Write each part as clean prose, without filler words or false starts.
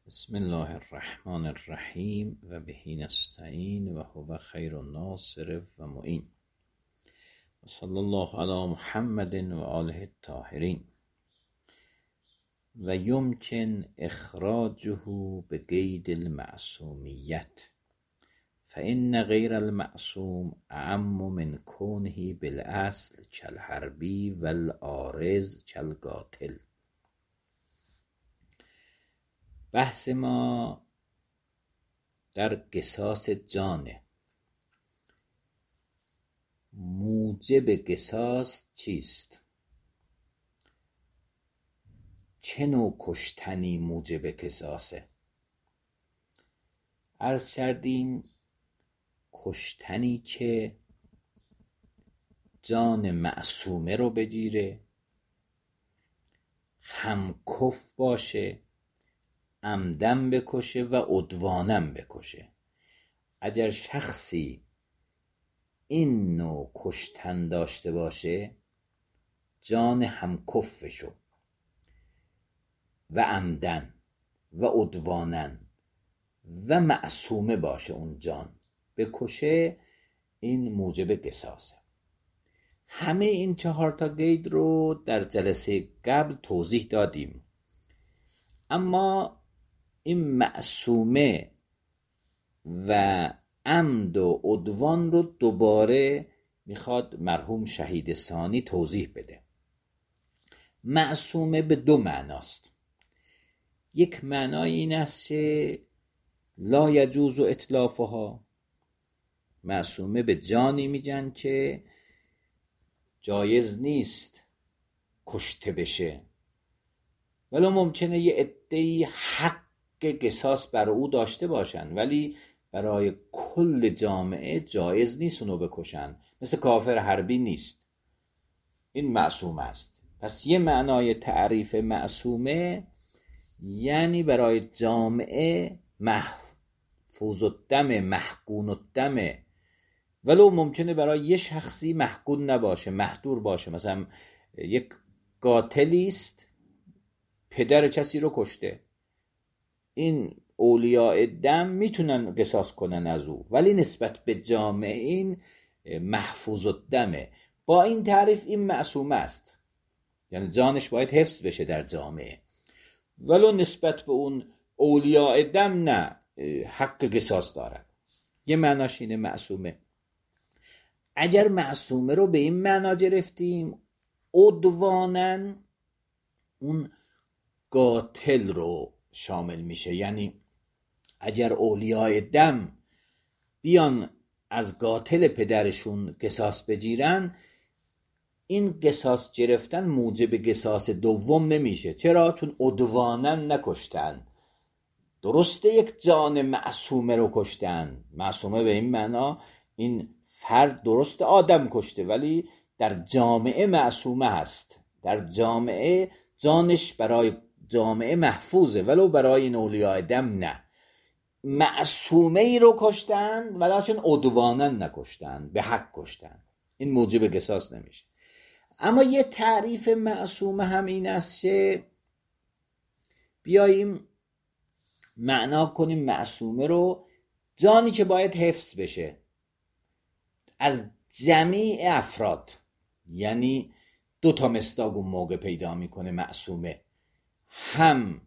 بسم الله الرحمن الرحیم و به نستعین و هو خیر الناصر و معین و صلی الله علی محمد و آله الطاهرین. و یمکن اخراجه بقید المعصومیت فإن غیر المعصوم اعم من کونه بالاصل کالحربی و العارض کالقاتل. بحث ما در قصاص جانه. موجب قصاص چیست؟ چه نوع کشتنی موجب قصاصه؟ عرض کردیم کشتنی که جان معصومه رو بگیره، همکف باشه، عمدن بکشه و عدوانن بکشه. اگر شخصی این نوع کشتن داشته باشه، جان همکفشو و عمدن و عدوانن و معصومه باشه، اون جان بکشه، این موجب قصاصه. همه این 4 قید رو در جلسه قبل توضیح دادیم، اما این معصومه و عمد و عدوان رو دوباره میخواد مرحوم شهید ثانی توضیح بده. معصومه به 2 معناست. یک معنای این است که لا یجوز اتلافها، معصومه به جانی میگن که جایز نیست کشته بشه، ولو ممکنه یه عده‌ای حق قصاص بر او داشته باشن، ولی برای کل جامعه جایز نیست اونو بکشن. مثل کافر حربی نیست، این معصوم است. پس یه معنای تعریف معصومه یعنی برای جامعه محفوظ الدم، محقون الدم، ولو ممکنه برای یه شخصی محقون نباشه، محدور باشه. مثلا یک قاتلی است، پدر کسی رو کشته، این اولیاء دم میتونن قصاص کنن از او، ولی نسبت به جامعه این محفوظ الدمه. با این تعریف این معصوم است، یعنی جانش باید حفظ بشه در جامعه، ولو نسبت به اون اولیاء دم نه، حق قصاص دارن. یه معناش اینه معصومه. اگر معصومه رو به این معنا گرفتیم، عدوانن اون قاتل رو شامل میشه. یعنی اگر اولیاء دم بیان از قاتل پدرشون قصاص بگیرن، این قصاص گرفتن موجب قصاص دوم نمیشه. چرا؟ چون عدوانن نکشتن. درسته یک جان معصومه رو کشتن، معصومه به این معنا این فرد درست آدم کشته، ولی در جامعه معصومه هست، در جامعه جانش برای جامعه محفوظه، ولو برای این اولیاء دم نه. معصومه ای رو کشتن ولیکن عدوانن نکشتن، به حق کشتن، این موجب قصاص نمیشه. اما یه تعریف معصومه هم این است که بیاییم معنا کنیم معصومه رو جانی که باید حفظ بشه از جمیع افراد. یعنی 2 مصداق اون موقع پیدا میکنه معصومه، هم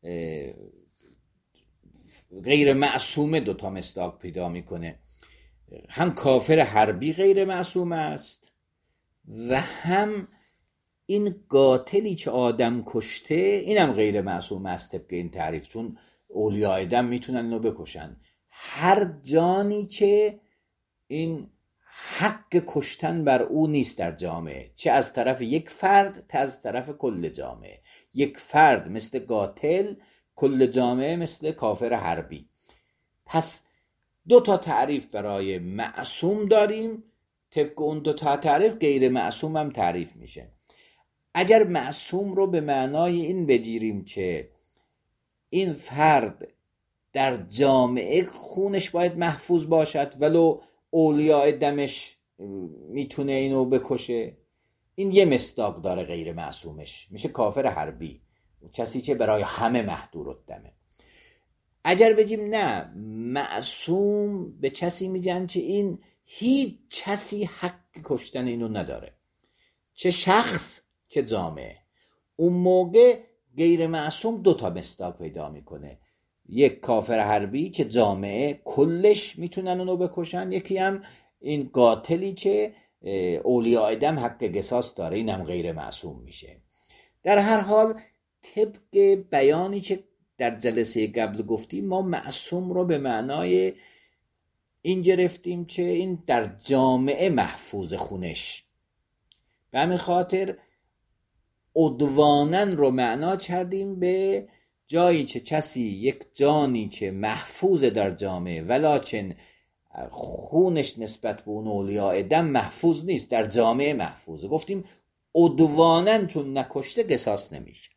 غیر معصومه 2 مصداق پیدا میکنه، هم کافر حربی غیر معصوم است و هم این قاتلی که آدم کشته اینم غیر معصوم است طبق این تعریف، چون اولیاء دم میتونن اینو بکشن. هر جانی که این حق کشتن بر او نیست در جامعه، چه از طرف یک فرد چه از طرف کل جامعه. یک فرد مثل قاتل، کل جامعه مثل کافر حربی. پس 2 تعریف برای معصوم داریم، طبق اون 2 تعریف غیر معصوم هم تعریف میشه. اگر معصوم رو به معنای این بگیریم که این فرد در جامعه خونش باید محفوظ باشد، ولو اولیاء دمش میتونه اینو بکشه، این یه مصداق داره غیر معصومش، میشه کافر حربی، کسی که برای همه محدور الدمه. اگر بگیم نه معصوم به کسی میگن که این هیچ کسی حق کشتن اینو نداره، چه شخص چه جامعه، اون موقع غیر معصوم دو تا مصداق پیدا میکنه، یک کافر حربی که جامعه کلش میتونن اونو بکشن، یکی هم این قاتلی که اولیاء دم حق قصاص داره، این هم غیر معصوم میشه. در هر حال طبق بیانی که در جلسه قبل گفتیم ما معصوم رو به معنای این گرفتیم که این در جامعه محفوظ خونش، به همین خاطر عدوانن رو معنا کردیم به جایی که کسی یک جانی که محفوظ در جامعه ولیکن خونش نسبت به اون اولیاء دم محفوظ نیست، در جامعه محفوظه، گفتیم عدوانن چون نکشته قصاص نمیشه.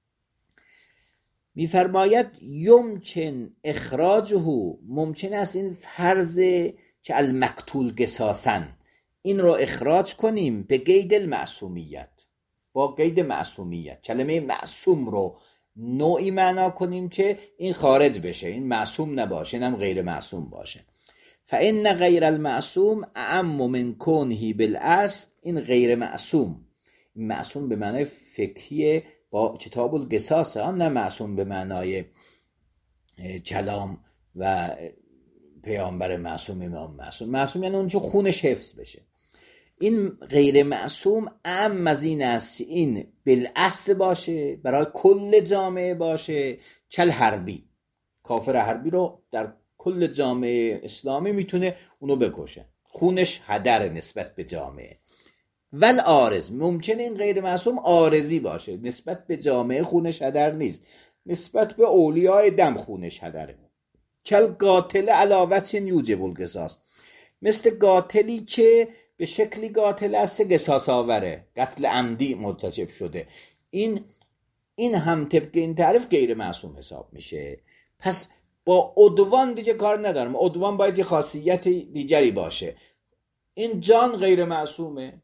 میفرماید یمکن اخراجه، ممکن است این فرض که المقتول قصاصن این رو اخراج کنیم به قید المعصومیت، با قید معصومیت کلمه معصوم رو نوعی معنا کنیم که این خارج بشه، این معصوم نباشه، اینم غیر معصوم باشه. فإن غیر المعصوم اعم من کونه بالاصل، این غیر معصوم، این معصوم به معنای فقهی با کتاب القصاص، هم نه معصوم به معنای کلام و پیامبر معصوم امام معصوم. معصوم یعنی اون که خونش حفظ بشه. این غیر معصوم اعم از این است، این بالاصل باشه، برای کل جامعه باشه، کل حربی، کافر حربی رو در کل جامعه اسلامی میتونه اونو بکشه، خونش هدر نسبت به جامعه. ول عارض، ممکنه این غیر معصوم عارضی باشه، نسبت به جامعه خونش هدر نیست، نسبت به اولیاء دم خونش هدره. کل قاتل علاوت یوجب القصاص، مثل قاتلی که به شکلی قاتل است قصاص آوره، قتل عمدی مرتکب شده، این هم طبق این تعریف غیر معصوم حساب میشه. پس با عدوان دیگه کار ندارم، عدوان باید یه خاصیت دیگری باشه، این جان غیر معصومه.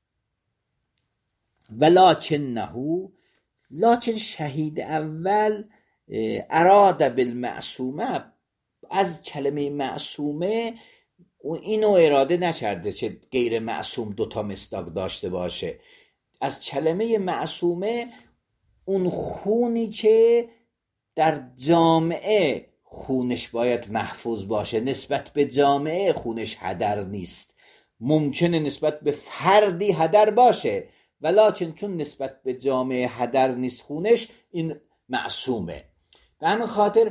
لکن شهید اول اراد بالمعصومه، از کلمه معصومه اینو اراده نکرده که غیر معصوم دوتا مصداق داشته باشه، از کلمه معصومه اون خونی که در جامعه خونش باید محفوظ باشه، نسبت به جامعه خونش هدر نیست، ممکنه نسبت به فردی هدر باشه ولکن چون نسبت به جامعه هدر نیست خونش، این معصومه. به همین خاطر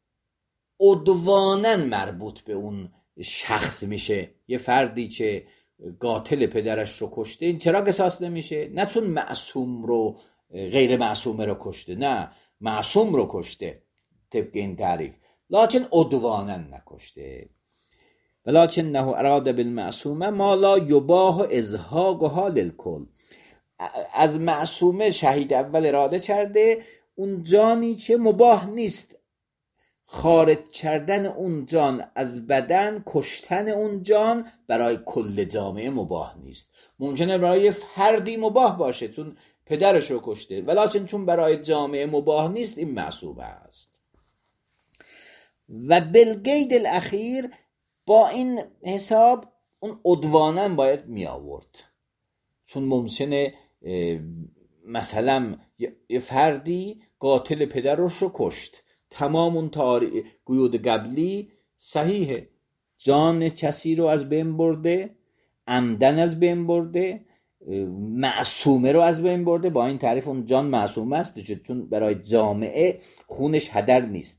عدوانن مربوط به اون شخص میشه، یه فردی که قاتل پدرش رو کشته این چرا قصاص نمیشه؟ نه چون معصوم رو غیر معصومه رو کشته، نه معصوم رو کشته طبق این تعریف، لکن عدوانن نکشته. ولکن نه اراد بالمعصومه ما لا یباح ازهاقها للکل، از معصومه شهید اول اراده کرده اون جانی که مباح نیست خارج کردن اون جان از بدن، کشتن اون جان برای کل جامعه مباح نیست، ممکنه برای فردی مباح باشه چون پدرش رو کشته، ولکن چون برای جامعه مباح نیست این معصومه است. و بالقید الاخیر، با این حساب اون عدوانن باید می آورد، چون ممکنه مثلا یه فردی قاتل پدرش رو کشت، تمام اون قیود قبلی صحیحه، جان کسی رو از بین برده، عمدن از بین برده، معصومه رو از بین برده، با این تعریف اون جان معصومه است چون برای جامعه خونش هدر نیست،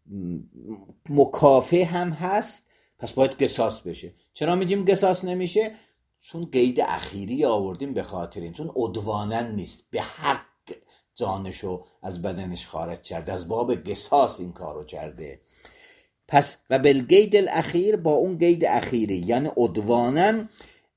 مکافئ هم هست، پس باید قصاص بشه. چرا میگیم قصاص نمیشه؟ چون قید اخیری آوردیم به خاطر این، چون عدوانن نیست، به حق جانشو از بدنش خارج کرده، از باب قصاص این کارو کرده. پس و بالقید الاخیر، با اون قید اخیری یعنی عدوانن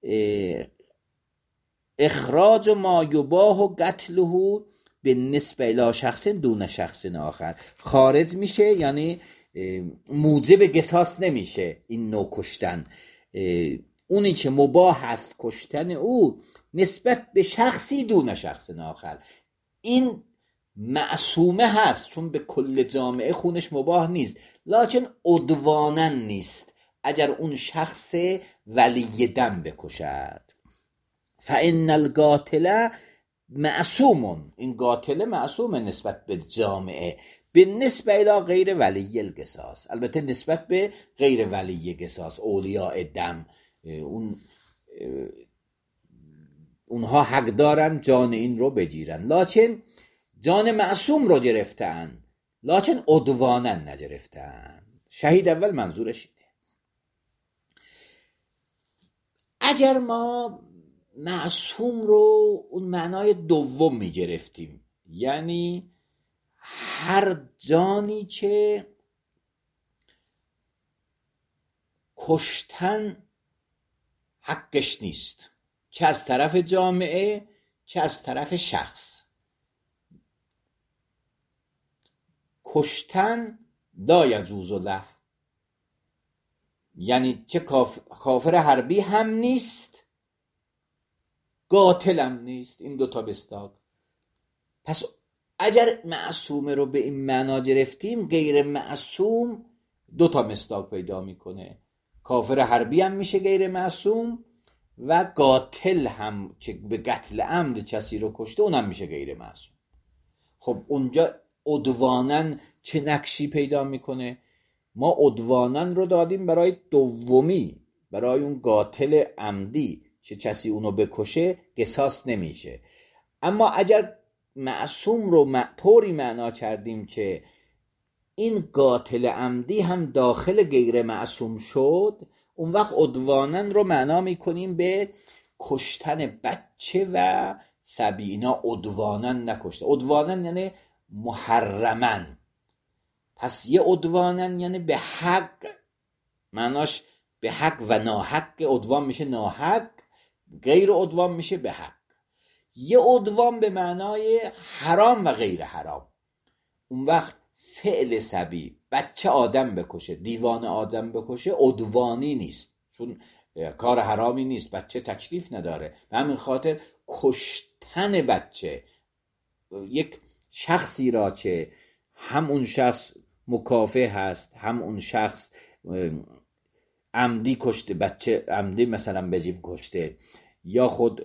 اخراج ما یباح و قتله به نسبه الی شخص دون شخص آخر، خارج میشه یعنی موجب قصاص نمیشه این نوع کشتن، اونی که مباح است کشتن او نسبت به شخصی دون شخص آخر، این معصومه هست چون به کل جامعه خونش مباح نیست، لکن عدوانن نیست اگر اون شخص ولی دم بکشد. فان القاتل معصوم، این قاتل معصوم نسبت به جامعه، به نسبت الی غیر ولی القصاص، البته نسبت به غیر ولی قصاص، اولیاء دم، اونها حق دارن جان این رو بگیرن، لکن جان معصوم رو گرفتن، لکن عدوانن نگرفتن. شهید اول منظورش اینه. اگر ما معصوم رو اون معنای دوم می گرفتیم، یعنی هر جانی که کشتن حقش نیست، چه از طرف جامعه چه از طرف شخص، کشتن لا یجوز له، یعنی چه کافر حربی هم نیست، قاتل هم نیست، این دوتا بستاق. پس اگر معصومه رو به این معنا گرفتیم، غیر معصوم دوتا مصداق پیدا میکنه، کافر حربی هم میشه غیر معصوم و قاتل هم که به قتل عمد کسی رو کشته اونم میشه غیر معصوم. خب اونجا عدوانن چه نقشی پیدا میکنه؟ ما عدوانن رو دادیم برای دومی، برای اون قاتل عمدی چه کسی اونو بکشه قصاص نمیشه. اما اگر معصوم رو طوری معنا کردیم که این قاتل عمدی هم داخل غیر معصوم شد، اون وقت عدوانن رو معنا میکنیم به کشتن بچه و صبی. اینا عدوانن نکشته، عدوانن یعنی محرمن. پس یه عدوانن یعنی به حق، معناش به حق و ناحق، عدوان میشه ناحق، غیر عدوان میشه به حق. یه عدوان به معنای حرام و غیر حرام، اون وقت فعل صبی، بچه آدم بکشه، دیوان آدم بکشه، عدوانی نیست چون کار حرامی نیست، بچه تکلیف نداره. به همین خاطر کشتن بچه، یک شخصی را که هم اون شخص مکافح هست، هم اون شخص عمدی کشته، بچه عمدی مثلا بجیم کشته، یا خود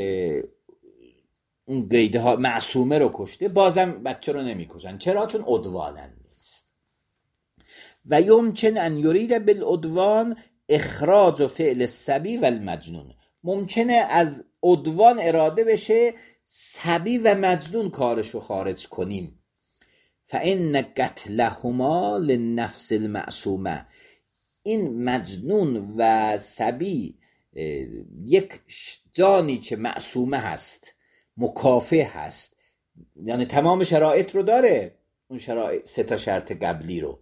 اون قیده ها معصومه رو کشته، بازم بچه رو نمی کشن. چرا؟ چون عدوانن نیست. و یمکن ان یرید بالعدوان اخراج و فعل الصبی و المجنون، ممکنه از عدوان اراده بشه صبی و مجنون کارشو خارج کنیم. فان قتلهما للنفس المعصومه، این مجنون و صبی یک جانی که معصومه هست، مکافح هست، یعنی تمام شرایط رو داره، اون شرایط سه تا شرط قبلی رو،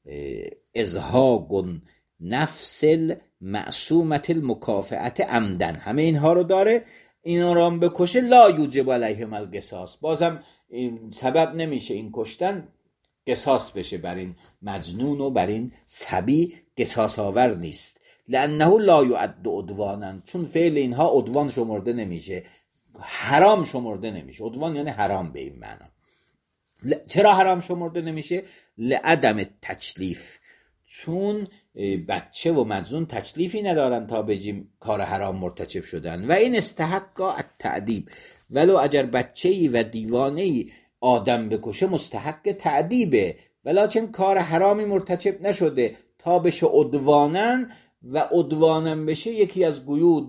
ازهاق نفس المعصومت المکافئت عمدن، همه اینها رو داره، اینا رو هم بکشه لا یوجب علیهم القصاص، بازم این سبب نمیشه این کشتن قصاص بشه بر این مجنون و بر این صبی، قصاص آور نیست. لانه لا یعد عدوانا، چون فعل اینها عدوان شمرده نمیشه، حرام شمرده نمیشه. عدوان یعنی حرام به این معنا. چرا حرام شمرده نمیشه؟ لعدم تکلیف، چون بچه و مجنون تکلیفی ندارن تا بگیم کار حرام مرتکب شدن. و این استحق التعذیب، ولو اگر بچه‌ای و دیوانه‌ای آدم بکشه مستحق تعذیبه، ولکن کار حرامی مرتکب نشده تا بشه عدوانن، و عدوانن بشه یکی از قیود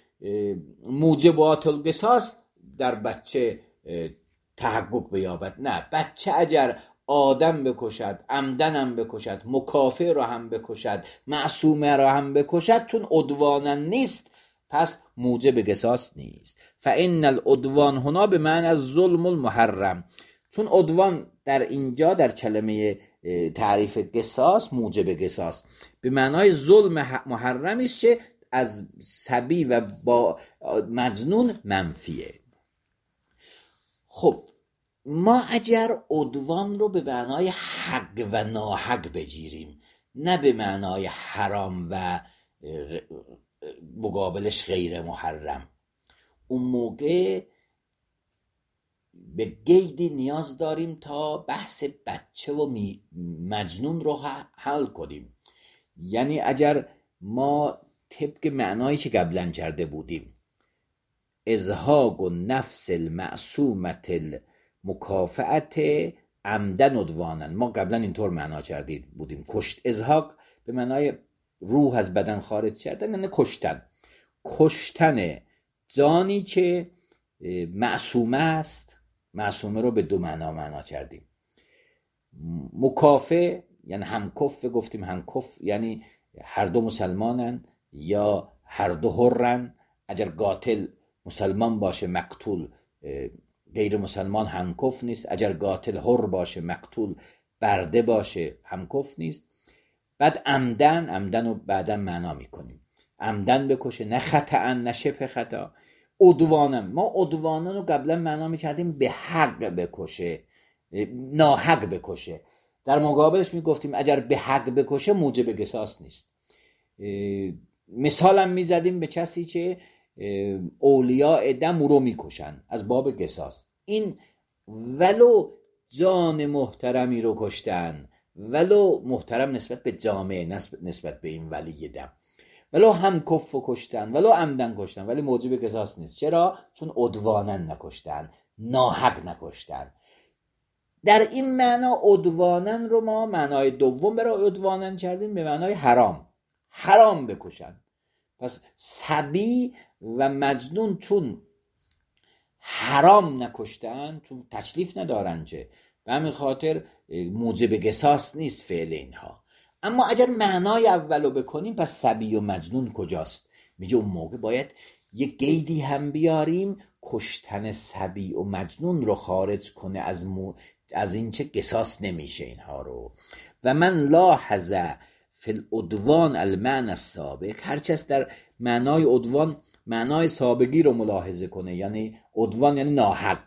موجبات القصاص در بچه تحقق بیابد. نه، بچه اگر آدم بکشد، عمدن هم بکشد، مکافر رو هم بکشد، معصومه رو هم بکشد، چون عدوانن نیست پس موجب قصاص نیست. فان العدوان هنا به معنی از ظلم المحرم، چون عدوان در اینجا در کلمه تعریف قصاص موجب قصاص به معنای ظلم محرمی است که از صبی و با مجنون منفیه. خب ما اگر عدوان رو به معنای حق و ناحق بگیریم، نه به معنای حرام و مقابلش غیر محرم، اون موقع به قیدی نیاز داریم تا بحث بچه و مجنون رو حل کنیم. یعنی اگر ما طبق معنایی که قبلا کرده بودیم ازهاق و نفس المعصومت المکافعت عمدن عدوانا، ما قبلا اینطور معنا کرده بودیم ازهاق به معنای روح از بدن خارج کردن، یعنی کشتن جانی که معصومه است. معصومه رو به دو معنا کردیم. مکافع یعنی همکف، گفتیم همکف یعنی هر دو مسلمانن یا هر دو حرن. اگر قاتل مسلمان باشه مقتول غیر مسلمان همکف نیست، اگر قاتل حر باشه مقتول برده باشه همکف نیست. بعد عمدن رو بعدا معنا میکنیم، عمدن بکشه، نه خطا نه شبه خطا. عدوانا، ما عدوانا رو قبلا معنا میکردیم به حق بکشه، ناحق بکشه. در مقابلش میگفتیم اگر به حق بکشه موجب قصاص نیست. مثالم میزدیم به کسی که اولیاء دم رو میکشن از باب قصاص. این ولو جان محترمی رو کشتن، ولو محترم نسبت به جامعه، نسبت به این ولی دم، ولو هم کف کشتن، ولو عمدن کشتن، ولی موجب قصاص نیست. چرا؟ چون عدوانن نکشتن، ناحق نکشتن. در این معنا عدوانن رو ما معنای دوم برای عدوانن کردیم به معنای حرام بکشن. پس صبی و مجنون چون حرام نکشتن، چون تکلیف ندارن، چه به همین خاطر موجب قصاص نیست فعل اینها. اما اگر معنای اولو بکنیم پس صبی و مجنون کجاست؟ میگه اون موقع باید یک قیدی هم بیاریم کشتن صبی و مجنون رو خارج کنه از این چه قصاص نمیشه اینها رو. و من لاحظ فی العدوان المعنى السابق، هرچس در معنای عدوان معنای سابقی رو ملاحظه کنه، یعنی عدوان یعنی ناحق،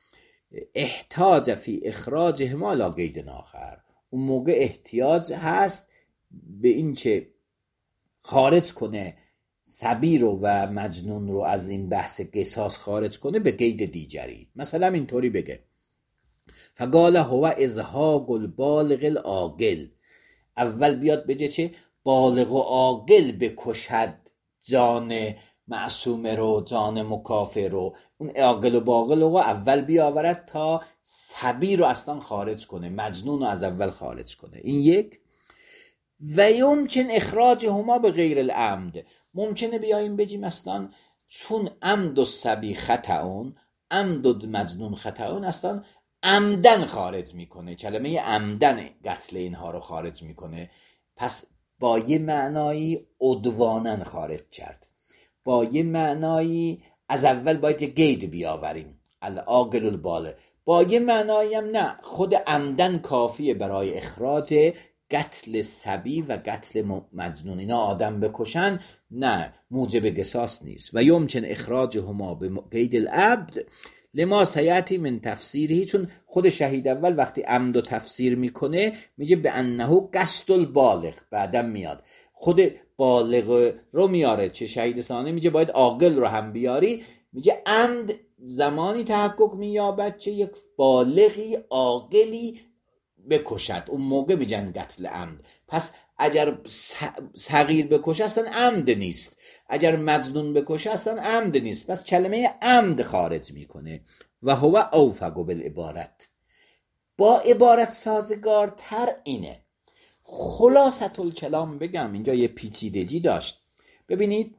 احتاج فی اخراجهما لا قید آخر، اون موقع احتیاج هست به این چه خارج کنه صبی رو و مجنون رو از این بحث قصاص خارج کنه به قید دیگری. مثلا اینطوری بگه فقال هو ازهاق البالغ العاقل، اول بیاد بگه چه بالغ و عاقل بکشد جان معصومه رو، جان مکافر رو. اون عاقل و باقل رو اول بیاورد تا صبی رو اصلا خارج کنه، مجنون رو از اول خارج کنه. این یک. و یمکن اخراج هما به غیر العمد، ممکنه بیاییم بگیم اصلا چون عمد و صبی خطاون، عمد و مجنون خطاون، اصلا عمدن خارج میکنه، کلمه عمدن قتل اینها رو خارج میکنه. پس با یه معنایی عدوانن خارج کرد، با یه معنایی از اول باید یه قید بیاوریم العاقل البالغ، با یه معنایی هم نه، خود عمدن کافیه برای اخراج قتل صبی و قتل مجنون. اینا آدم بکشن نه، موجب قصاص نیست. و یمکن اخراجهما به قید العبد لما سیاتی من تفسیری، چون خود شهید اول وقتی عمد و تفسیر میکنه میگه به انه قصد البالغ، بعدم میاد خود بالغ رو میاره، چه شهید ثانی میگه باید عاقل رو هم بیاری، میگه عمد زمانی تحقق مییابد که یک بالغی عاقلی بکشد، اون موقع میگن قتل عمد. پس اگر صغیر بکشه اصلا عمد نیست، اگر مجنون بکشه اصلا عمد نیست، پس کلمه عمد خارج میکنه. و هو اوفق بالعبارت، با عبارت سازگارتر اینه. خلاصة الکلام بگم، اینجا یه پیچیدگی داشت. ببینید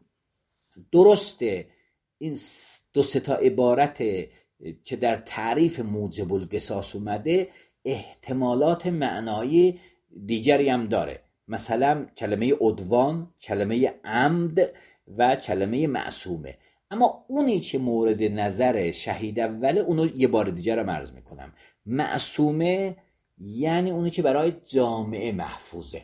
درسته این دو سه تا عبارت که در تعریف موجب القصاص اومده احتمالات معنایی دیگری هم داره، مثلا کلمه عدوان، کلمه عمد و کلمه معصومه. اما اونی که مورد نظر شهید اوله اونو یه بار دیگه رو عرض میکنم. معصومه یعنی اونی که برای جامعه محفوظه،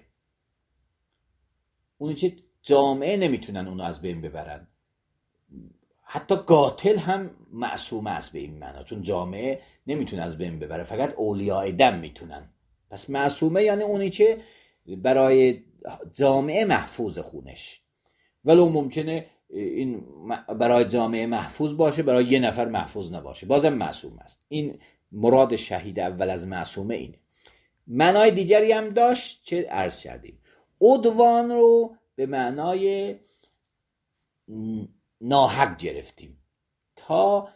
اونی که جامعه نمیتونن اونو از بین ببرن. حتی قاتل هم معصومه است به این معنا، چون جامعه نمیتونه از بین ببره، فقط اولیاء دم میتونن. پس معصومه یعنی اونی که برای جامعه محفوظ خونش، ولو ممکنه این برای جامعه محفوظ باشه، برای یه نفر محفوظ نباشه، بازم معصوم است. این مراد شهید اول از معصومه اینه. معنای دیگری هم داشت چه عرض کردیم. عدوان رو به معنای ناحق گرفتیم تا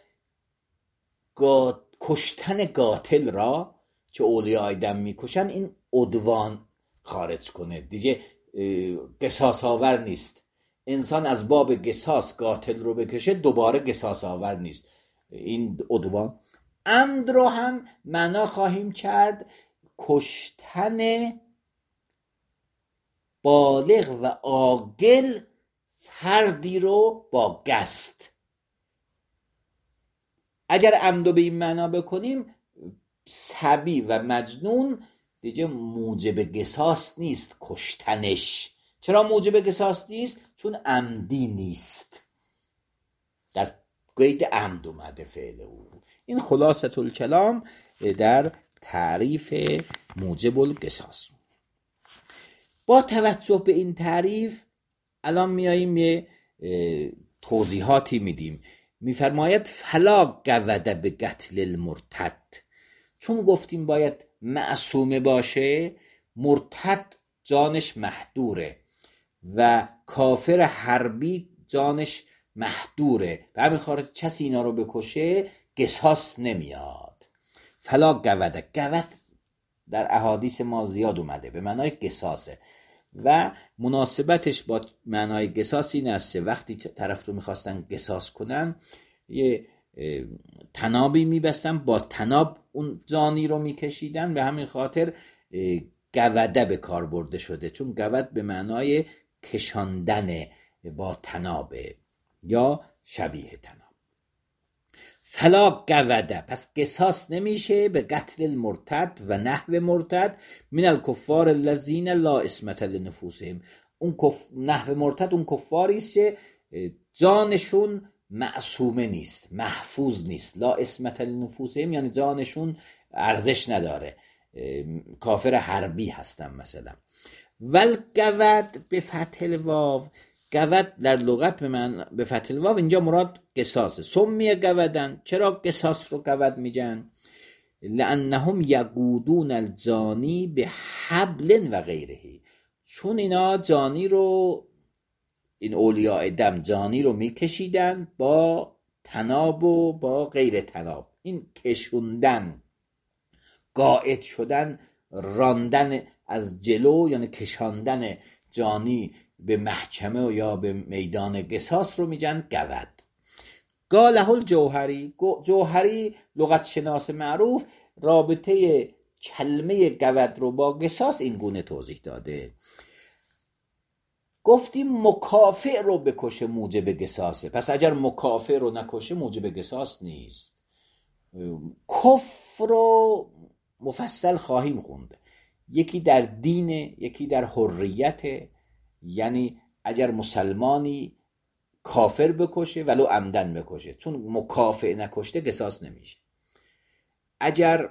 کشتن قاتل را که اولیاء دم میکشن این عدوان خارج کنه. دیگه قصاص آور نیست. انسان از باب قصاص قاتل رو بکشه دوباره قصاص آور نیست. این عدوان. عمد رو هم معنا خواهیم کرد کشتن بالغ و عاقل فردی رو با قصد. اگر عمدو به این معنا بکنیم صبی و مجنون دیگه موجب قصاص نیست کشتنش. چرا موجب قصاص نیست؟ چون عمدی نیست، در قید عمد اومده فعل او. این خلاصة الکلام در تعریف موجب القصاص. با توجه به این تعریف الان میاییم یه توضیحاتی میدیم. میفرماید فلا قود به قتل المرتد. چون گفتیم باید معصومه باشه، مرتد جانش محدوره و کافر حربی جانش محدوره، به همین خاطر کسی اینا رو بکشه قصاص نمیاد. فلا قود. قود در احادیث ما زیاد اومده به معنای قصاصه و مناسبتش با معنای قصاص این است وقتی طرف رو میخواستن قصاص کنن یه تنابی میبستن، با تناب اون جانی رو میکشیدن، به همین خاطر قوده به کار برده شده، چون قود به معنای کشاندن با تنابه یا شبیه تناب. فلا قوده، پس قصاص نمیشه به قتل المرتد و نحو مرتد من الکفار الذین لا عصمة لنفوسهم. اون نحو مرتد اون کفاری است که جانشون معصومه نیست، محفوظ نیست. لا عصمة لنفوسهم یعنی جانشون ارزش نداره، کافر حربی هستن مثلا. والقود به فتح الواو. قود در لغت به فتح الواو اینجا مراد قصاصه. سمی قودن، چرا قصاص رو قود میگن؟ لانهم یقودون الجانی به حبل و غیره. چون اینا جانی رو، این اولیاء دم جانی رو میکشیدن با تناب و با غیر تناب. این کشوندن، قائد شدن، راندن از جلو یعنی کشاندن جانی به محکمه یا به میدان قصاص رو میگن قود. قاله الجوهری. جوهری لغت شناس معروف رابطه کلمه قود رو با قصاص این گونه توضیح داده. گفتیم مکافئ رو بکشه موجب قصاصه، پس اگر مکافئ رو نکشه موجب قصاص نیست. کفر رو مفصل خواهیم خوند، یکی در دین، یکی در حریت. یعنی اگر مسلمانی کافر بکشه ولو عمدن بکشه، چون مکافئ نکشته قصاص نمیشه. اگر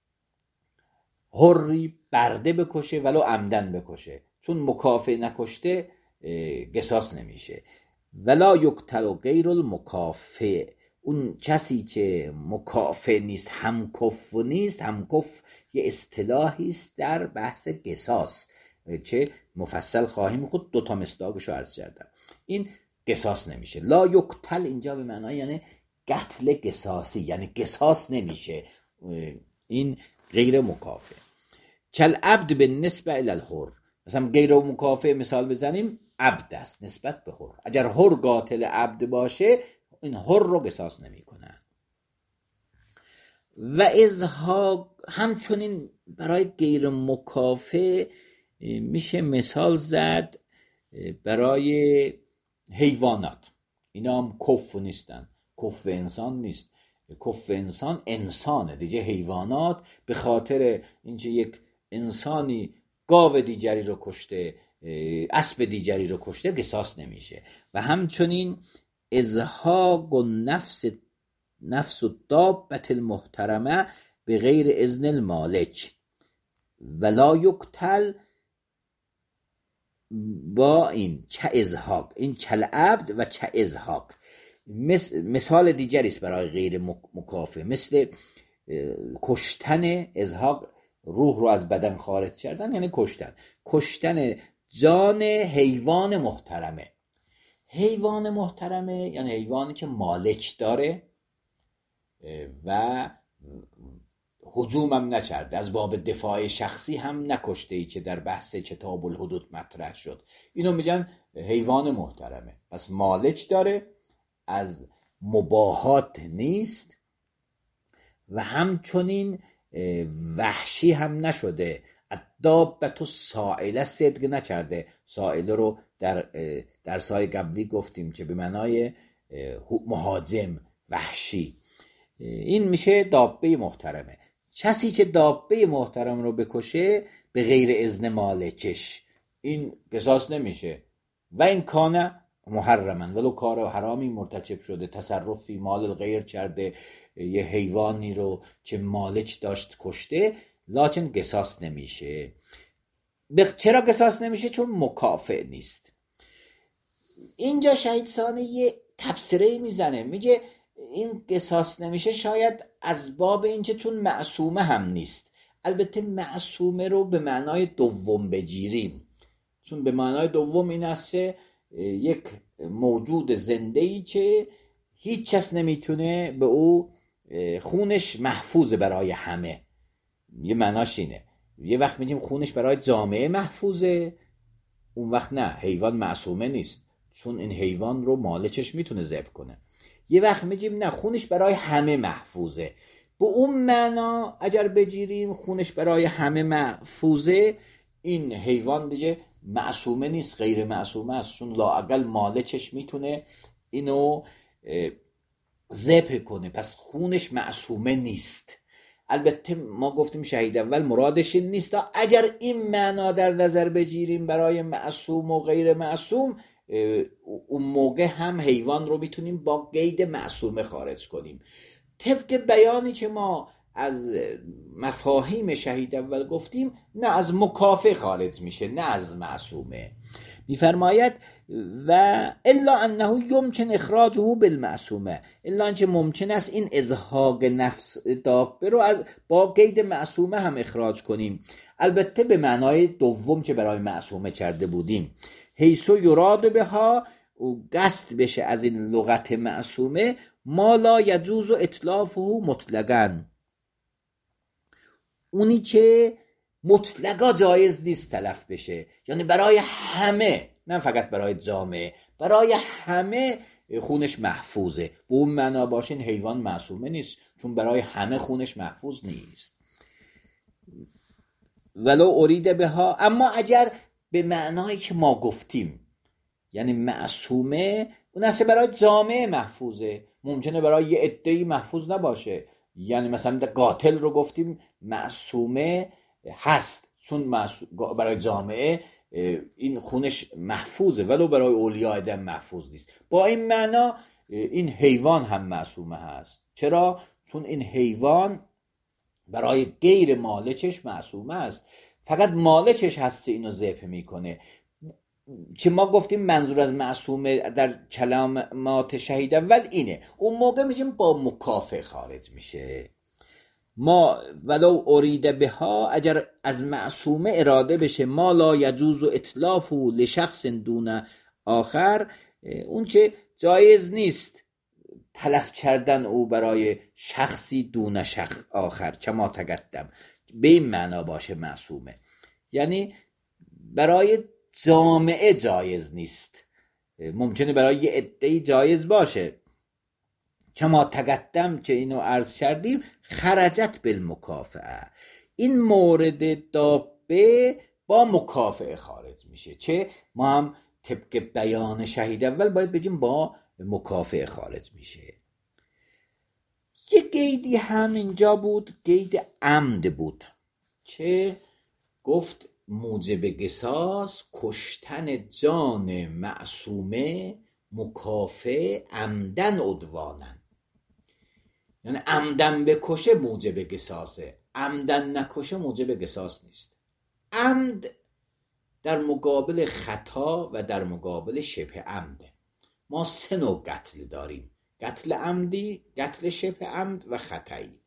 حری برده بکشه ولو عمدن بکشه، چون مکافئ نکشته قصاص نمیشه. ولا یقتل غیر المکافئ. اون کسی که مکافئ نیست، همکف نیست. همکف یه اصطلاحی است در بحث قصاص چه مفصل خواهیم خود، دوتا مصداقشو عرض کردم. این قصاص نمیشه. لا یقتل اینجا به معنای یعنی قتل قصاصی، یعنی قصاص نمیشه، این غیر مکافئ. کل عبد به نسبه الی الحر. مثلا غیر مکافئ مثال بزنیم، عبد است نسبت به حر. اگر حر قاتل عبد باشه این حر رو قصاص نمی کنن. و ازها همچنین برای غیر مکافئ میشه مثال زد برای حیوانات. اینا هم کف نیستن، کف انسان نیست. کف انسان انسانه دیگه. حیوانات به خاطر اینکه یک انسانی گاو دیگری رو کشته، اسب دیگری رو کشته، قصاص نمیشه. و همچنین ازهاق نفس الدابة المحترمه به غیر اذن المالک ولا یقتل با این چه ازهاق، این چل عبد و چه ازهاق مثال دیگری است برای غیر مکافه، مثل کشتن. ازهاق روح رو از بدن خارج کردن، یعنی کشتن جان حیوان محترمه. حیوان محترمه یعنی حیوانی که مالک داره و هجوم هم نکرده، از باب دفاع شخصی هم نکشته ای که در بحث کتاب الحدود مطرح شد. اینو میگن حیوان محترمه. پس مالک داره، از مباحات نیست و همچنین وحشی هم نشده. الدابة السائله صدق نکرده. سائله رو در سای قبلی گفتیم که به معنای مهاجم، وحشی. این میشه دابه محترمه. کسی که دابه محترم رو بکشه به غیر اذن مالکش، این قصاص نمیشه. و این کانه محرمن، ولو کار حرامی مرتکب شده، تصرفی مال الغیر کرده، یه حیوانی رو که مالک داشت کشته، لکن قصاص نمیشه. چرا قصاص نمیشه؟ چون مکافئ نیست. اینجا شهید ثانی یه تبصره میزنه، میگه این قصاص نمیشه شاید از باب اینکه چون معصومه هم نیست. البته معصومه رو به معنای دوم بگیریم، چون به معنای دوم این است یک موجود زنده‌ای که هیچ کس نمیتونه به او خونش محفوظه برای همه. یه معناش اینه. یه وقت میگیم خونش برای جامعه محفوظه، اون وقت نه، حیوان معصومه نیست، چون این حیوان رو مالکش میتونه ذبح کنه. یه وقت میگیم نه، خونش برای همه محفوظه. به اون معنا اگر بگیریم خونش برای همه محفوظه، این حیوان دیگه معصومه نیست، غیر معصومه است، چون لااقل مالکش میتونه اینو ذبح کنه، پس خونش معصومه نیست. البته ما گفتیم شهید اول مرادش این نیست. اگر این معنا در نظر بگیریم برای معصوم و غیر معصوم، اون موقع هم حیوان رو میتونیم با قید معصومه خارج کنیم. طبق بیانی که ما از مفاهیم شهید اول گفتیم، نه از مکافئ خارج میشه، نه از معصومه. میفرماید و الا انه یمکن اخراجه بالمعصومه، الا انچه ممکن است این ازهاق نفس دابه رو از با قید معصومه هم اخراج کنیم، البته به معنای دوم که برای معصومه کرده بودیم. حیث یراد بها، و قصد بشه از این لغت معصومه، ما لا یجوز اتلافه مطلقاً، اونی که مطلقا جایز نیست تلف بشه، یعنی برای همه، نه فقط برای جامعه، برای همه خونش محفوظه. به اون معنا باشه این حیوان معصومه نیست، چون برای همه خونش محفوظ نیست. ولو ارید بها، اما اگر به معنایی که ما گفتیم، یعنی معصومه اون اصلا برای جامعه محفوظه، ممکنه برای یه عده‌ای محفوظ نباشه. یعنی مثلا قاتل رو گفتیم معصومه هست، چون برای جامعه این خونش محفوظه، ولو برای اولیاء دم محفوظ نیست. با این معنا این حیوان هم معصومه هست. چرا؟ چون این حیوان برای غیر مالکش معصومه است، فقط مالکش هست اینو ذبح میکنه. که ما گفتیم منظور از معصومه در کلمات شهید اول اینه، اون موقع میگیم با مکافئ خارج میشه. ما ولو ارید بها، اگر از معصومه اراده بشه ما لا یجوز اتلافه لشخص دون آخر، اون که جایز نیست تلف کردن او برای شخصی دون شخص آخر، کما تقدم، به این معنا باشه معصومه، یعنی برای جامعه جایز نیست، ممکنه برای یه عده‌ای جایز باشه. کما تقدم که اینو عرض کردیم، خرجت بالمکافئه، این مورد دابه با مکافئه خارج میشه، چه ما هم طبق بیان شهید اول باید بگیم با مکافئه خارج میشه. یه قیدی هم اینجا بود، قید عمد بود، چه گفت موجب قصاص کشتن جان معصومه مکافئ عمدن عدوانن، یعنی عمدن بکشه موجب قصاصه، عمدن نکشه موجب قصاص نیست. عمد در مقابل خطا و در مقابل شبه عمد. ما 3 نوع قتل داریم: قتل عمدی، قتل شبه عمد و خطایی.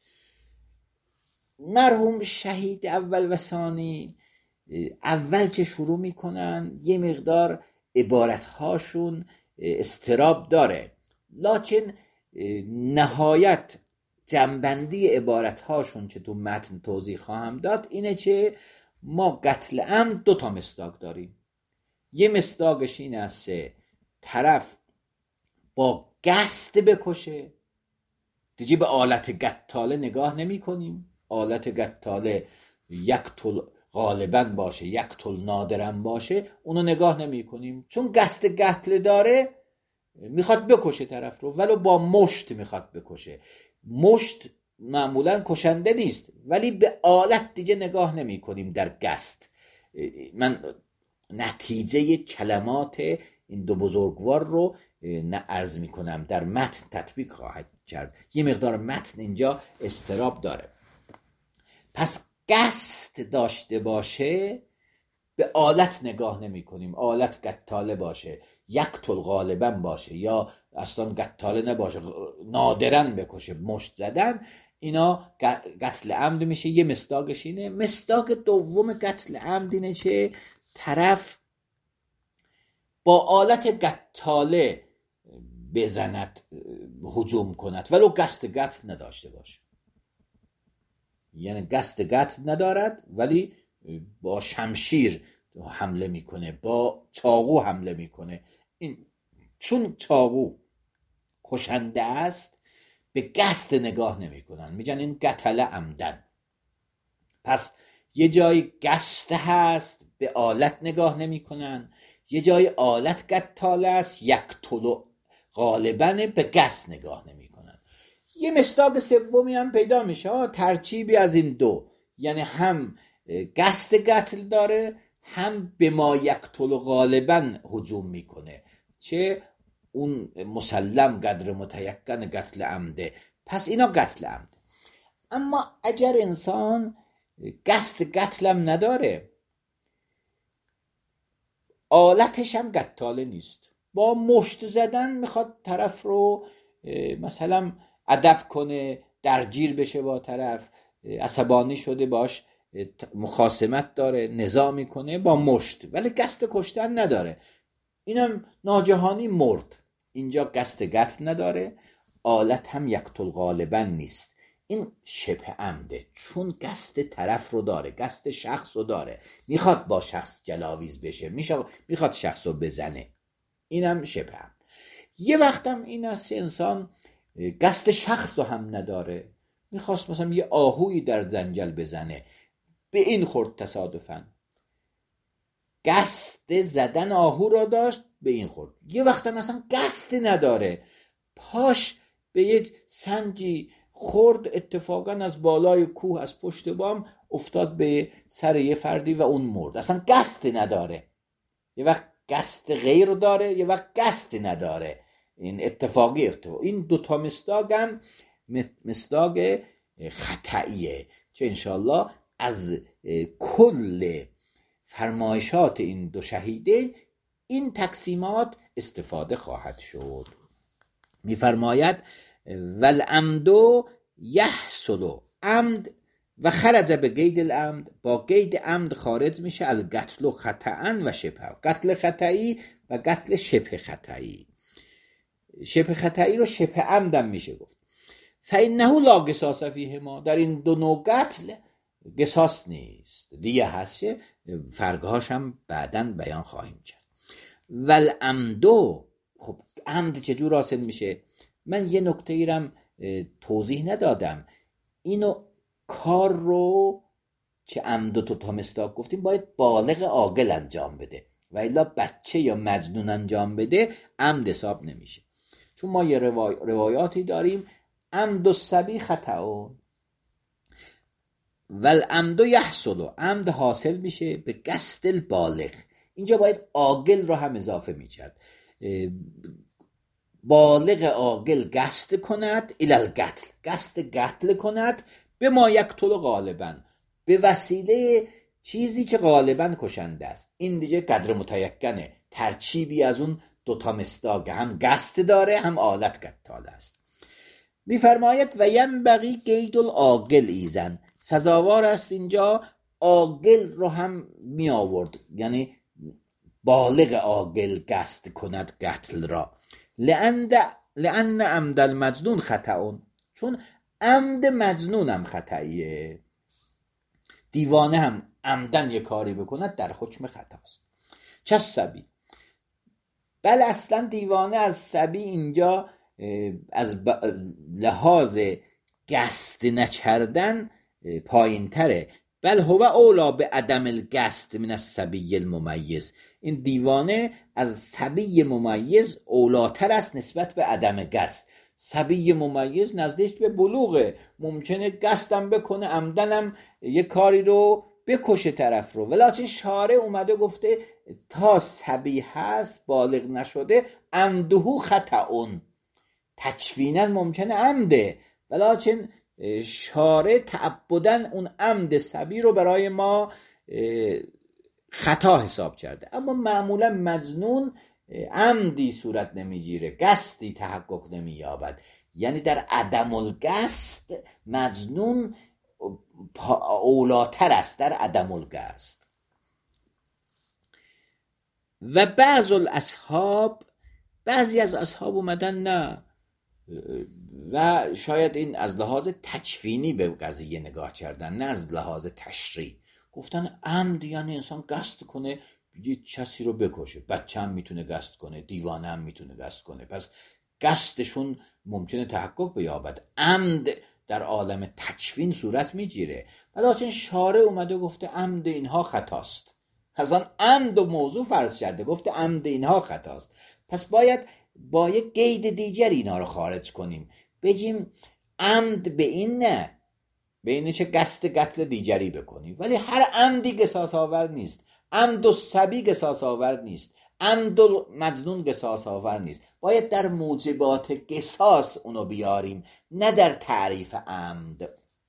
مرحوم شهید اول و ثانی اول که شروع میکنن یه مقدار عبارتهاشون اضطراب داره، لکن نهایت جنبندی عبارتهاشون که تو متن توضیح خواهم داد اینه که ما قتل عمد 2 مصداق داریم. یه مصداقش این است طرف با قصد بکشه، دیگه به آلت قتاله نگاه نمی کنیم. آلت قتاله یقتل غالبا باشه، یقتل نادرا باشه، اونو نگاه نمی کنیم، چون قصد قتل داره، میخواد بکشه طرف رو، ولو با مشت میخواد بکشه. مشت معمولا کشنده نیست، ولی به آلت دیگه نگاه نمی کنیم در قصد. من نتیجه کلمات این 2 بزرگوار رو نه عرض می کنم، در متن تطبیق خواهد کرد. یه مقدار متن اینجا اضطراب داره. پس قصد داشته باشه به آلت نگاه نمی کنیم. آلت قتاله باشه، یقتل غالبا باشه، یا اصلا قتاله نباشه، نادرا بکشه، مشت زدن، اینا قتل عمد میشه. یه مصداقش اینه. مصداق دوم قتل عمد اینه که طرف با آلت قتاله بزند، هجوم کند، ولو قصد قتل نداشته باشه. یعنی قصد قتل ندارد ولی با شمشیر حمله میکنه، با چاقو حمله میکنه. این چون چاقو کشنده است به قصد نگاه نمیکنن، میگن این قتل عمدن. پس یه جای قصد هست به آلت نگاه نمیکنن، یه جای آلت قتال است یقتل غالبا به قصد نگاه نمیکنن. یه مصداق سومی هم پیدا میشه، ترکیبی از این 2، یعنی هم قصد قتل داره، هم به ما یقتل غالبا هجوم میکنه، چه اون مسلم قدر متیقن قتل عمده. پس اینا قتل عمد. اما اگر انسان قصد قتلم نداره، آلتش هم قتاله نیست، با مشت زدن میخواد طرف رو مثلا ادب کنه، درگیر بشه با طرف، عصبانی شده باش مخاصمت داره، نزاع میکنه با مشت، ولی قصد کشتن نداره، اینم ناگهانی مرد. اینجا قصد قتل نداره، آلت هم یقتل غالبا نیست. این شبه عمده، چون قصد طرف رو داره، قصد شخص رو داره، میخواد با شخص جلاویز بشه، میخواد شخص رو بزنه، اینم شبه عمد. یه وقتم این است انسان قصد شخص رو هم نداره، میخواست مثلا یه آهویی در جنگل بزنه، به این خورد تصادفاً، قصد زدن آهو را داشت، به این خورد. یه وقتم مثلا قصد نداره، پاش به یک سنگی خورد، اتفاقا از بالای کوه از پشت بام افتاد به سر یه فردی و اون مرد. اصلا قصد نداره، یه وقت قصد غیر داره، یه وقت قصد نداره. این اتفاقی این 2 مصداق هم مصداق خطئیه که انشالله از کل فرمایشات این 2 شهیده این تقسیمات استفاده خواهد شد. میفرماید والعمد یحصل عمد و خرج به قید العمد، با قید عمد خارج میشه القتل خطأ و شبه، قتل خطایی و قتل شبه خطایی. شبه خطایی رو شبه عمدم میشه گفت. فانه لا قصاص فیهما، در این 2 نوع قتل قصاص نیست، دیگه هست، فرقهاش هم بعداً بیان خواهیم کرد. والعمد، خب عمد چجور حاصل میشه؟ من یه نکته ایرم توضیح ندادم. اینو کار رو که عمد و 2 مصداق گفتیم باید بالغ عاقل انجام بده، و الا بچه یا مجنون انجام بده عمد حساب نمیشه. چون ما یه روایاتی داریم عمد الصبی خطأ والعمد یحصل، عمد حاصل میشه به قصد البالغ. اینجا باید عاقل رو هم اضافه میکرد. بالغ عاقل قصد کند الی القتل، قصد قتل کند به ما یقتل غالبا، به وسیله چیزی که غالبا کشنده است. این دیگه قدر متیقنه، ترچیبی از اون دوتا مصداق، هم قصد داره هم آلت قتال است. میفرماید و ینبغی قید العاقل ایزن، سزاوار است اینجا عاقل رو هم می آورد، یعنی بالغ عاقل قصد کند قتل را. لأن عمد المجنون خطأ، چون عمد مجنون هم خطاییه. دیوانه هم عمدن یک کاری بکند در حکم خطاست. چه صبی، بل اصلا دیوانه از صبی اینجا از لحاظ قصد نکردن پایین تره. بل هو اولا به عدم القصد من الصبی الممیز، این دیوانه از صبی ممیز اولاتر است نسبت به عدم قصد. صبی ممیز نزدیک به بلوغه، ممکنه قصدم بکنه، عمدنم یک کاری رو بکشه طرف رو، ولیکن شارع اومده گفته تا صبی هست بالغ نشده عمدهو خطاون، تکوینا ممکنه عمده، ولیکن شارع تعبدن اون عمد صبی رو برای ما خطا حساب کرده. اما معمولا مجنون عمدی صورت نمیگیره، قصدی تحقق نمییابد، یعنی در عدم القصد مجنون اولاتر است در عدم القصد. و بعضی از اصحاب اومدن نه، و شاید این از لحاظ تکوینی به قضیه نگاه کردن، نه از لحاظ تشریع. گفتن عمد یعنی انسان قصد کنه یه کسی رو بکشه، بچه هم میتونه قصد کنه، دیوانه هم میتونه قصد کنه، پس قصدشون ممکنه تحقق بیابد. عمد در عالم تکوین صورت میگیره، ولیکن شارع اومده گفته عمد اینها خطاست، اصلا عمد و موضوع فرض کرده گفته عمد اینها خطاست، پس باید با یک قید دیگر اینا رو خارج کنیم، بگیم عمد به این نه، به اینه چه قصد قتل دیگری بکنیم، ولی هر عمدی قصاص آور نیست. عمد و صبی قصاص آور نیست، عمد و مجنون قصاص آور نیست. باید در موجبات قصاص اونو بیاریم، نه در تعریف عمد.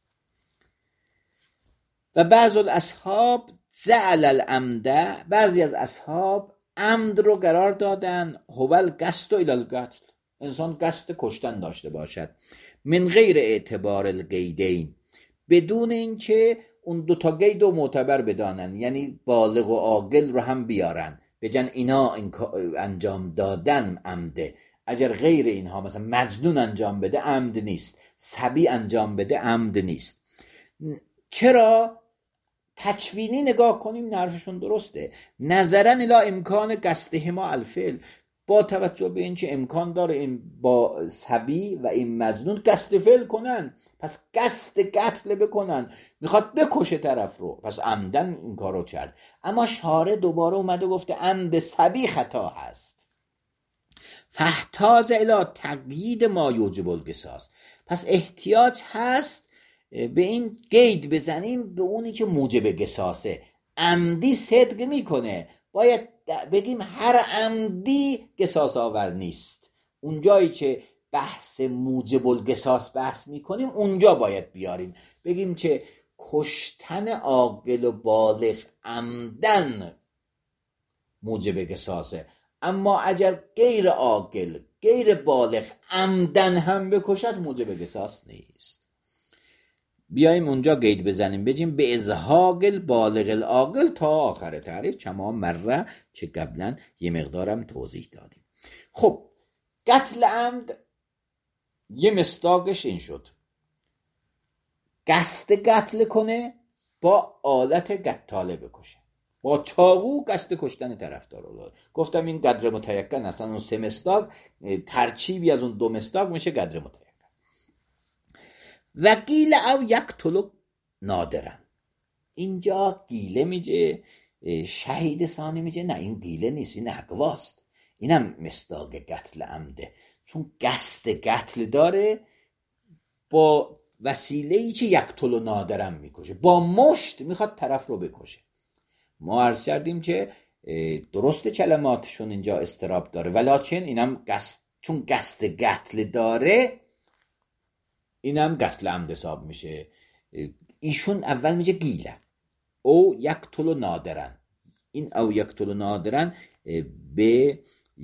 و بعض الاصحاب جعل العمد، بعضی از اصحاب عمد رو قرار دادن هو القصد الی القتل، انسان قصد کشتن داشته باشد، من غیر اعتبار القیدین، بدون اینکه اون دوتا قید رو معتبر بدانن، یعنی بالغ و عاقل رو هم بیارن بجن اینا انجام دادن عمده. اگر غیر اینها مثلا مجنون انجام بده عمد نیست، صبی انجام بده عمد نیست. چرا؟ تکوینی نگاه کنیم حرفشون درسته، نظرا الی امکان قصدهما الفعل، با توجه به این چه امکان داره این با صبی و این مجنون قصد فعل کنن، پس قصد قتل بکنن، میخواد بکشه طرف رو، پس عمدن این کارو کرد. اما شارع دوباره اومده گفته عمد صبی خطا هست، فاحتاج الی تقیید ما یوجب القصاص، پس احتیاج هست به این قید بزنیم به اونی که موجب قصاصه. عمدی صدق میکنه، باید بگیم هر عمدی قصاص آور نیست، اونجایی که بحث موجب القصاص بحث میکنیم اونجا باید بیاریم، بگیم که کشتن عاقل و بالغ عمدن موجب قصاصه، اما اگر غیر عاقل غیر بالغ عمدن هم بکشد موجب قصاص نیست. بیایم اونجا قید بزنیم بگیم به ازهاق البالغ العاقل تا آخر تعریف، کما مره که قبلا یه مقدارم توضیح دادیم. خب قتل عمد یه مصداقش این شد، قصد قتل کنه با آلت قتاله بکشه، با چاقو قصد کشتن طرفدار رو. گفتم این قدر متیقن اصلا اون سه مصداق ترچیبی از اون دو مصداق میشه قدر متیقن. و قیل او یقتل نادرن، اینجا قیله میگه، شهید ثانی میگه نه این قیله نیست، این اقواست، اینم مصداق قتل عمده، چون قصد قتل داره با وسیله‌ای که یقتل نادرن میکشه، با مشت میخواد طرف رو بکشه. ما عرض کردیم که درست کلماتشون اینجا استراب داره، ولکن اینم قصد، چون قصد قتل داره اینم قتل عمد حساب میشه. ایشون اول میگه قیله، او یقتل نادرن. این او یقتل نادرن به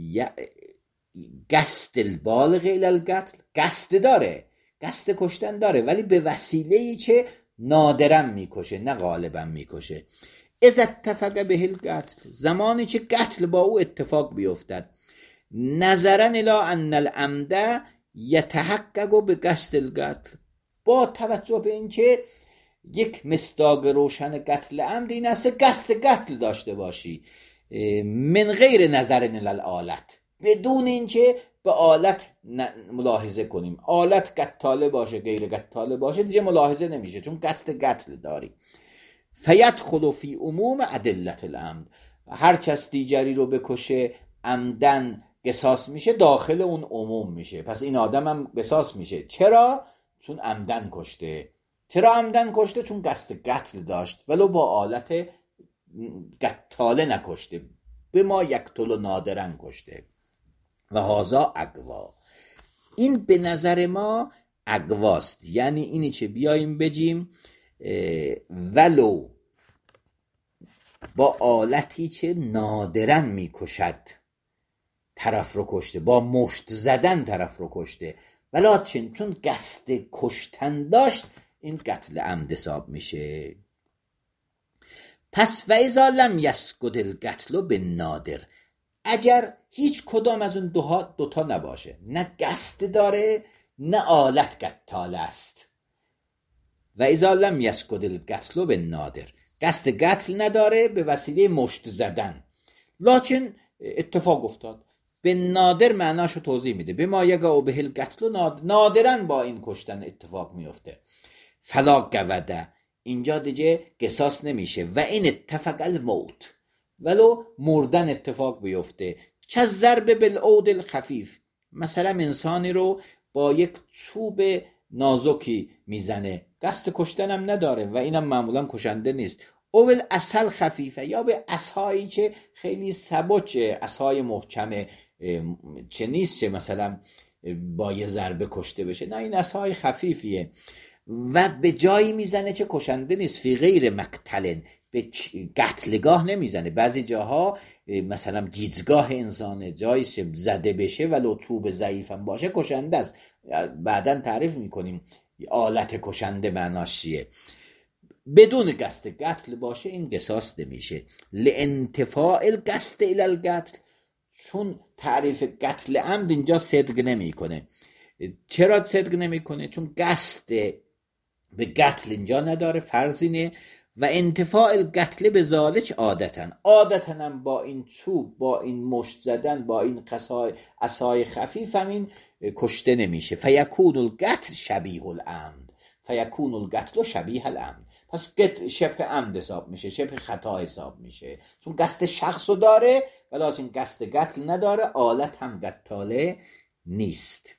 قصد البالغ الی القتل، قصد داره، قصد کشتن داره، ولی به وسیله‌ای که نادرن میکشه نه غالبا میکشه. اذا اتفق به القتل، زمانی که قتل با او اتفاق بیفتد، نظرا الی ان العمد یتحقق به قصد القتل، با توجه به اینکه یک مصداق روشن قتل عمد این است قصد قتل داشته باشی، من غیر نظر الی الآلت، بدون اینکه به آلت ملاحظه کنیم، آلت قتاله باشه غیر قتاله باشه دیگه ملاحظه نمیشه چون قصد قتل داری. فیدخل فی عموم ادلة العمد، هر کس دیگری رو بکشه عمدن قصاص میشه، داخل اون عموم میشه. پس این آدم هم قصاص میشه. چرا؟ چون عمدن کشته. چرا عمدن کشته؟ چون قصد قتل داشت ولو با آلت قتاله نکشته، به ما یقتل نادرن کشته. و هذا اقوا، این به نظر ما اقواست، یعنی اینی که بیاییم بگیم ولو با آلتی که نادرن میکشد طرف رو کشته، با مشت زدن طرف رو کشته، ولیکن چون قصد کشتن داشت این قتل عمد حساب میشه. پس و اذا لم یسقط القتل بالنادر، اگر هیچ کدام از اون دوتا نباشه، نه قصد داره نه آلت قتال است. و اذا لم یسقط القتل بالنادر، قصد قتل نداره به وسیله مشت زدن، لکن اتفاق افتاد. به نادر معناشو توضیح میده، به ما یقع به القتل نادرا با این کشتن اتفاق میفته. فلا قوده، اینجا دیگه قصاص نمیشه. و این اتفق الموت، ولو مردن اتفاق بیفته. چه ضرب بالعود الخفیف، مثلا انسانی رو با یک چوب نازکی میزنه، قصد کشتن هم نداره و اینم معمولا کشنده نیست. اول اصل خفیفه، یا به عصایی که خیلی سبکه، عصای محکمه، چه نیست که مثلا با یه ضربه کشته بشه، نه این عصای خفیفیه و به جایی میزنه که کشنده نیست. فی غیر مقتلن، به قتلگاه نمیزنه. بعضی جاها مثلا گیجگاه انسانه، جایی که زده بشه ولو چوب ضعیف هم باشه کشنده است. بعداً تعریف میکنیم آلت کشنده معناش چیه. بدون قصد قتل باشه این قصاص نمیشه. لانتفاع القصد الی القتل، چون تعریف قتل عمد اینجا صدق نمیکنه. چرا صدق نمیکنه؟ چون قصد به قتل اینجا نداره، فرضینه. و انتفاع القتل به ذالک عادتاً هم با این چوب، با این مشت زدن، با این عصای خفیف هم این کشته نمیشه. فیکون القتل شبیه العمد، فیکون القتل شبیه العمد، پس شبه عمد حساب میشه، شبه خطا حساب میشه، چون قصد شخصو داره ولیکن قصد قتل نداره، آلت هم قتاله نیست.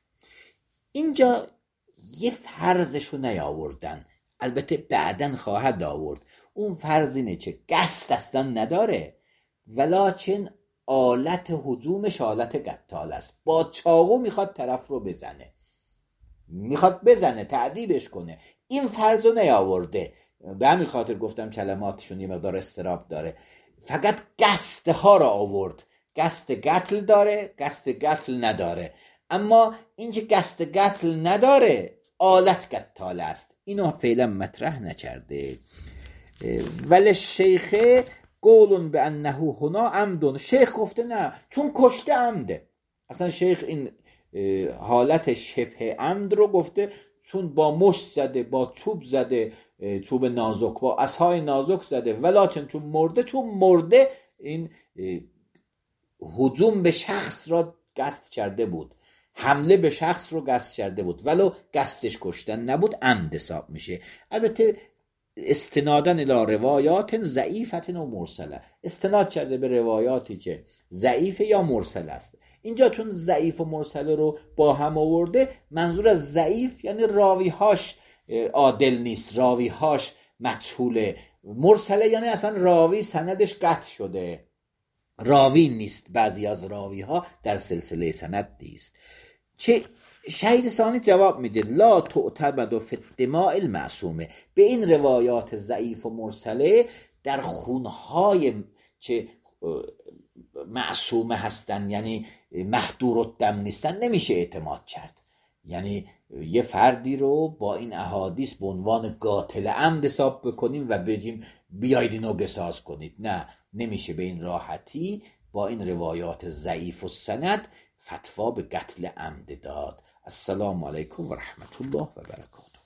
اینجا یه فرضشو نیاوردن، البته بعدن خواهد آورد. اون فرض اینه که قصد اصلا نداره ولیکن آلت هجومش آلت قتال است، با چاقو میخواد طرف رو بزنه، میخواد بزنه، تعذیبش کنه. این فرض رو نیاورده، به همین خاطر گفتم کلماتشون یه مقدار استراب داره. فقط قصدها رو آورد، قصد قتل داره، قصد قتل نداره. اما اینکه قصد قتل نداره آلت قتال است، اینو فعلا مطرح نکرده. ولی شیخ قولون به انه هنا عمدون، شیخ گفته نه چون کشته عمده. اصلا شیخ این حالت شبه عمد رو گفته چون با مشت زده، با چوب زده، چوب نازک، با عصای نازک زده، ولیکن چون مرده این هجوم به شخص را قصد کرده بود، حمله به شخص رو قصد کرده بود، ولو قصدش کشتن نبود، عمد حساب میشه. البته استنادن الی روایات ضعیفت و مرسله، استناد کرده به روایاتی که ضعیف یا مرسل است. اینجا چون ضعیف و مرسله رو با هم آورده، منظور از ضعیف یعنی راویهاش عادل نیست، راویهاش مجهوله. مرسله یعنی اصلا راوی سندش قطع شده، راوی نیست، بعضی از راوی ها در سلسله سند نیست. چه شهید ثانی جواب میده لا تعتمد فی الدماء المعصومه، به این روایات ضعیف و مرسله در خونهای چه معصومه هستن، یعنی محدور الدم نیستن، نمیشه اعتماد کرد. یعنی یه فردی رو با این احادیث به عنوان قاتل عمد حساب بکنیم و بگیم بیایید اینو قصاص کنید، نه، نمیشه به این راحتی با این روایات ضعیف و سند فتوا به قتل عمد داد. السلام علیکم و رحمت الله و برکاته.